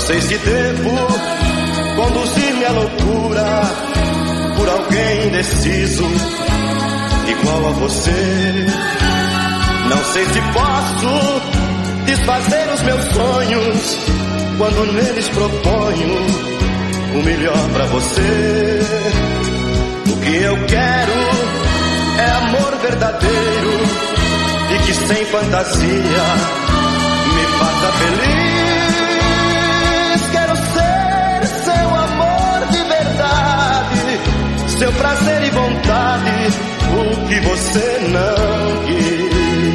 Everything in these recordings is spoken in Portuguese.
sei se devo conduzir-me à loucura por alguém indeciso igual a você. Não sei se posso desfazer os meus sonhos quando neles proponho o melhor pra você. O que eu quero é amor verdadeiro e que sem fantasia me faça feliz. Quero ser seu amor de verdade, seu prazer e vontade, o que você não quis.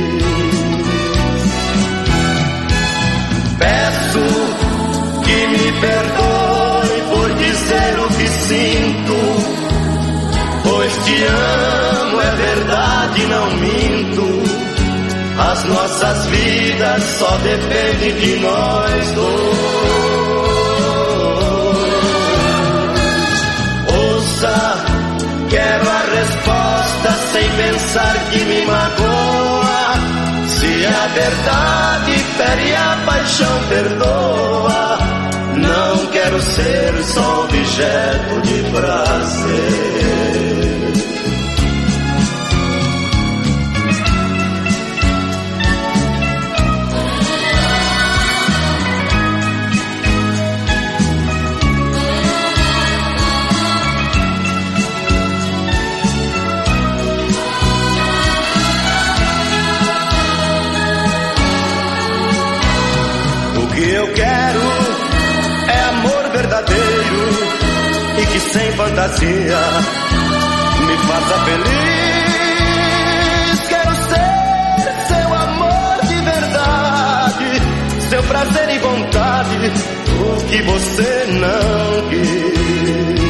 Peço que me perdoe por dizer o que sinto, pois te amo, é verdade, não minto. As nossas vidas só dependem de nós dois. Ouça, quero a resposta sem pensar que me magoa. Se a verdade fere, a paixão perdoa. Não quero ser só objeto de prazer. O que eu quero é amor verdadeiro e que sem fantasia me faça feliz. Quero ser seu amor de verdade, seu prazer e vontade, o que você não quis.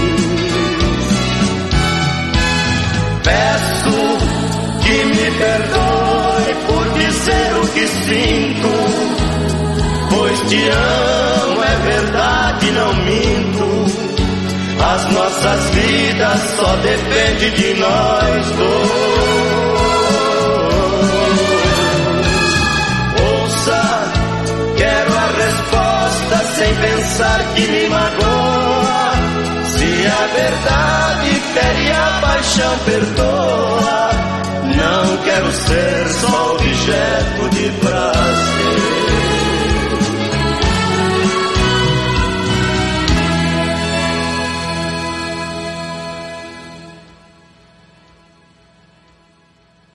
Peço que me perdoe por dizer o que sinto, pois te amo, é verdade, não minto. As nossas vidas só dependem de nós dois. Ouça, quero a resposta sem pensar que me magoa. Se a verdade fere, a paixão perdoa. Não quero ser só